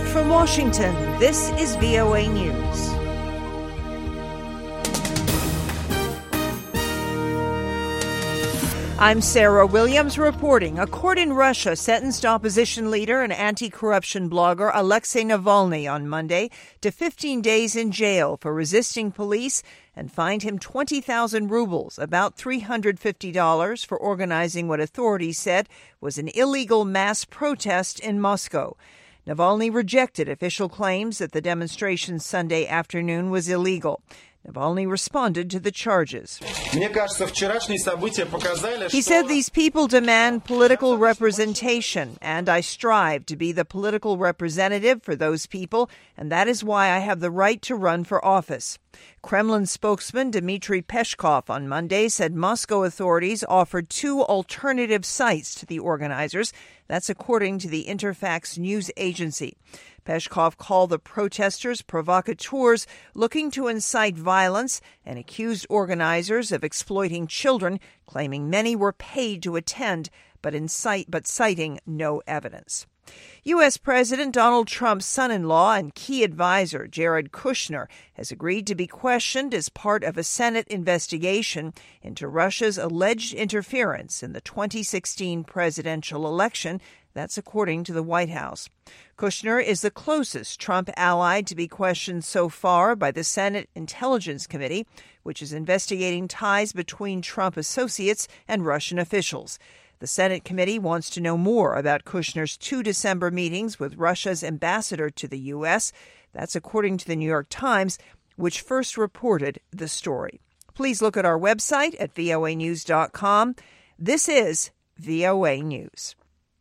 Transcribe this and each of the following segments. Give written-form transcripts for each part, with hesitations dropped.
from Washington, this is VOA News. I'm Sarah Williams reporting. A court in Russia sentenced opposition leader and anti-corruption blogger Alexei Navalny on Monday to 15 days in jail for resisting police and fined him 20,000 rubles, about $350, for organizing what authorities said was an illegal mass protest in Moscow. Navalny rejected official claims that the demonstration Sunday afternoon was illegal. Navalny responded to the charges. He said these people demand political representation, and I strive to be the political representative for those people, and that is why I have the right to run for office. Kremlin spokesman Dmitry Peskov on Monday said Moscow authorities offered 2 alternative sites to the organizers. That's according to the Interfax news agency. Peskov called the protesters provocateurs looking to incite violence and accused organizers of exploiting children, claiming many were paid to attend, but citing no evidence. U.S. President Donald Trump's son-in-law and key advisor, Jared Kushner, has agreed to be questioned as part of a Senate investigation into Russia's alleged interference in the 2016 presidential election. That's according to the White House. Kushner is the closest Trump ally to be questioned so far by the Senate Intelligence Committee, which is investigating ties between Trump associates and Russian officials. The Senate committee wants to know more about Kushner's 2 December meetings with Russia's ambassador to the U.S. That's according to the New York Times, which first reported the story. Please look at our website at voanews.com. This is VOA News.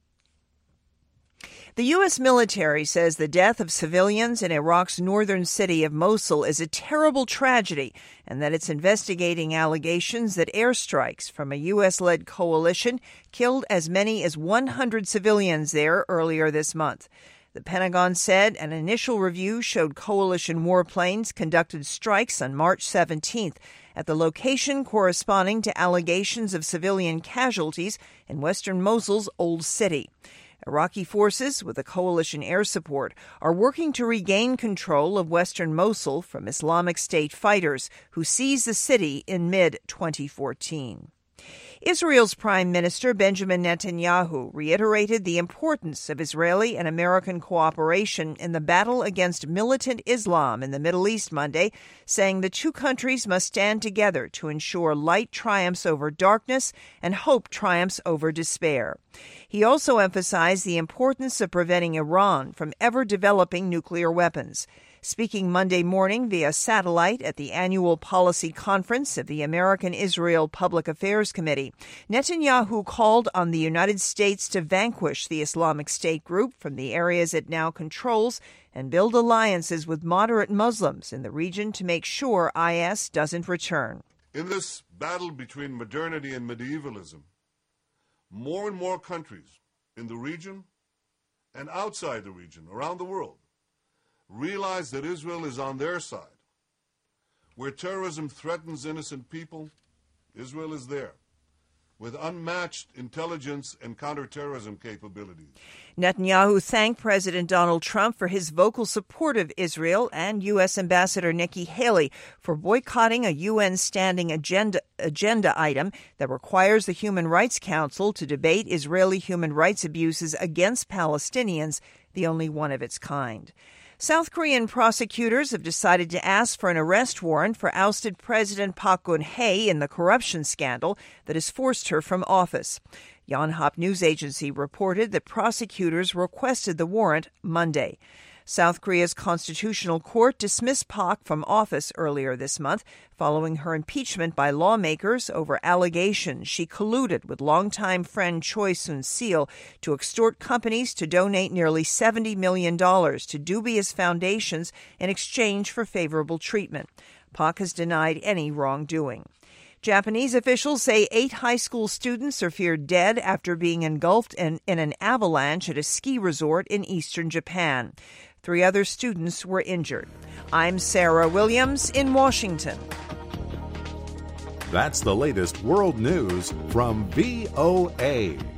The U.S. military says the death of civilians in Iraq's northern city of Mosul is a terrible tragedy and that it's investigating allegations that airstrikes from a U.S.-led coalition killed as many as 100 civilians there earlier this month. The Pentagon said an initial review showed coalition warplanes conducted strikes on March 17th at the location corresponding to allegations of civilian casualties in western Mosul's Old City. Iraqi forces, with the coalition air support, are working to regain control of western Mosul from Islamic State fighters who seized the city in mid-2014. Israel's Prime Minister Benjamin Netanyahu reiterated the importance of Israeli and American cooperation in the battle against militant Islam in the Middle East Monday, saying the 2 countries must stand together to ensure light triumphs over darkness and hope triumphs over despair. He also emphasized the importance of preventing Iran from ever developing nuclear weapons. Speaking Monday morning via satellite at the annual policy conference of the American-Israel Public Affairs Committee, Netanyahu called on the United States to vanquish the Islamic State group from the areas it now controls and build alliances with moderate Muslims in the region to make sure IS doesn't return. In this battle between modernity and medievalism, more and more countries in the region and outside the region, around the world, realize that Israel is on their side. Where terrorism threatens innocent people, Israel is there, with unmatched intelligence and counterterrorism capabilities. Netanyahu thanked President Donald Trump for his vocal support of Israel and U.S. Ambassador Nikki Haley for boycotting a UN standing agenda item that requires the Human Rights Council to debate Israeli human rights abuses against Palestinians, the only one of its kind. South Korean prosecutors have decided to ask for an arrest warrant for ousted President Park Geun-hye in the corruption scandal that has forced her from office. Yonhap news agency reported that prosecutors requested the warrant Monday. South Korea's Constitutional Court dismissed Park from office earlier this month following her impeachment by lawmakers over allegations she colluded with longtime friend Choi Soon-sil to extort companies to donate nearly $70 million to dubious foundations in exchange for favorable treatment. Park has denied any wrongdoing. Japanese officials say 8 high school students are feared dead after being engulfed in an avalanche at a ski resort in eastern Japan. 3 other students were injured. I'm Sarah Williams in Washington. That's the latest world news from VOA.